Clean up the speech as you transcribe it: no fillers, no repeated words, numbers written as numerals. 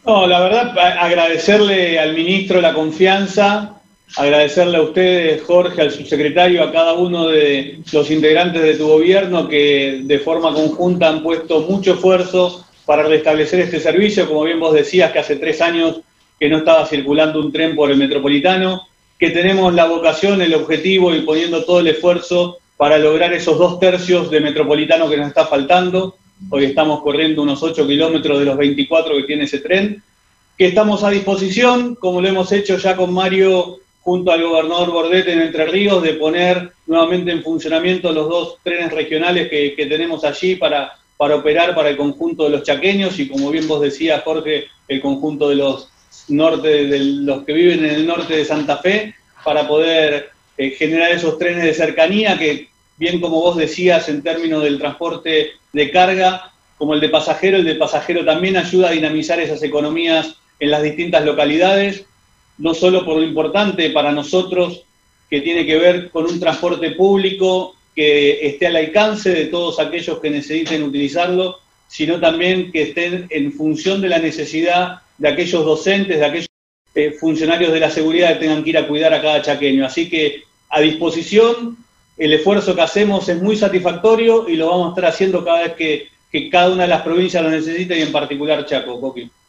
No, la verdad, agradecerle al ministro la confianza, agradecerle a ustedes, Jorge, al subsecretario, a cada uno de los integrantes de tu gobierno que de forma conjunta han puesto mucho esfuerzo para restablecer este servicio. Como bien vos decías, que hace 3 años que no estaba circulando un tren por el Metropolitano, que tenemos la vocación, el objetivo y poniendo todo el esfuerzo para lograr esos 2/3 de Metropolitano que nos está faltando. Hoy estamos corriendo unos 8 kilómetros de los 24 que tiene ese tren, que estamos a disposición, como lo hemos hecho ya con Mario junto al gobernador Bordet en Entre Ríos, de poner nuevamente en funcionamiento los 2 trenes regionales que tenemos allí para operar para el conjunto de los chaqueños y, como bien vos decías, Jorge, el conjunto de los que viven en el norte de Santa Fe, para poder generar esos trenes de cercanía que, bien como vos decías, en términos del transporte de carga, como el de pasajero también ayuda a dinamizar esas economías en las distintas localidades, no solo por lo importante para nosotros, que tiene que ver con un transporte público que esté al alcance de todos aquellos que necesiten utilizarlo, sino también que estén en función de la necesidad de aquellos docentes, de aquellos funcionarios de la seguridad que tengan que ir a cuidar a cada chaqueño. Así que a disposición, el esfuerzo que hacemos es muy satisfactorio y lo vamos a estar haciendo cada vez que cada una de las provincias lo necesite y en particular Chaco, Coqui.